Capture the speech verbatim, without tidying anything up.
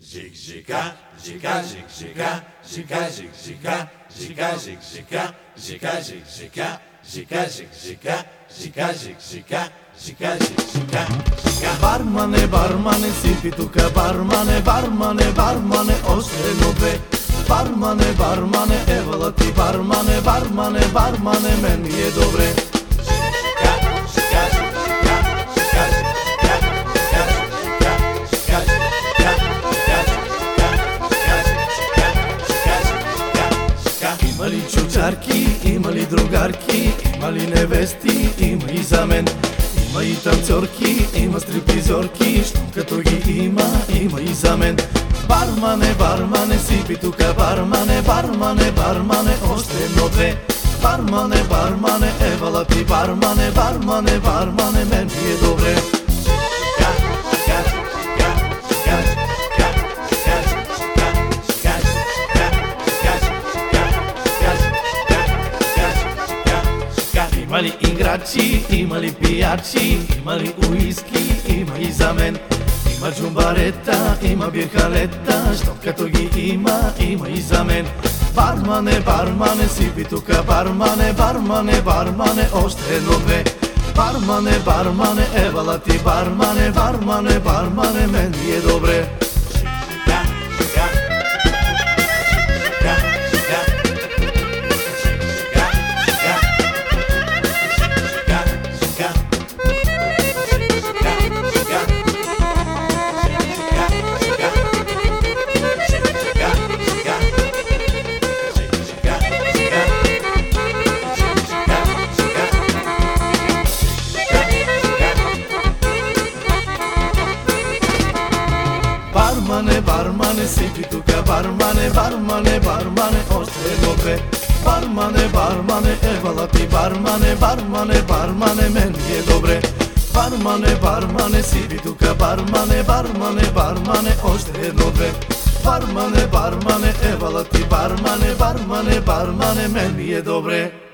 Жик жика, жика жик жика, жика жик жика, жика жик жика, жика жик жика, жика жик жика, жика жик жика, жика жик жика, жика. Бармане, бармане, сипи тука, бармане, бармане, бармане, още едно две. Бармане, бармане, евала ти, бармане, бармане, бармане, мен ми е добре. Има ли чучарки, има ли другарки, има ли невести, има и за мен. Има и танцорки, има стрипизорки, щом като ги има, има и за мен. Бармане, бармане, сипи тука, бармане, бармане, бармане, още едно две. Бармане, бармане, евала ти, бармане, бармане, бармане, мен ми е добре. Има ли играчи, има ли пиячи, има ли уиски, има и за мен. Има джумбарета, има бирхалета, щом като ги има, има и за мен. Бармане, бармане, сипи тука, бармане, бармане, бармане, още едно две. Бармане, бармане, евала ти, бармане, бармане, бармане, мен ми е добре. Бармане, бармане, сипи тука, бармане, бармане, бармане, още едно две. Бармане, бармане, евала ти, бармане, бармане, бармане, мен ми е добре. Бармане, бармане, сипи тука, бармане, бармане, бармане, още едно две. Бармане, бармане, евала ти, бармане, бармане, бармане, мен ми е добре.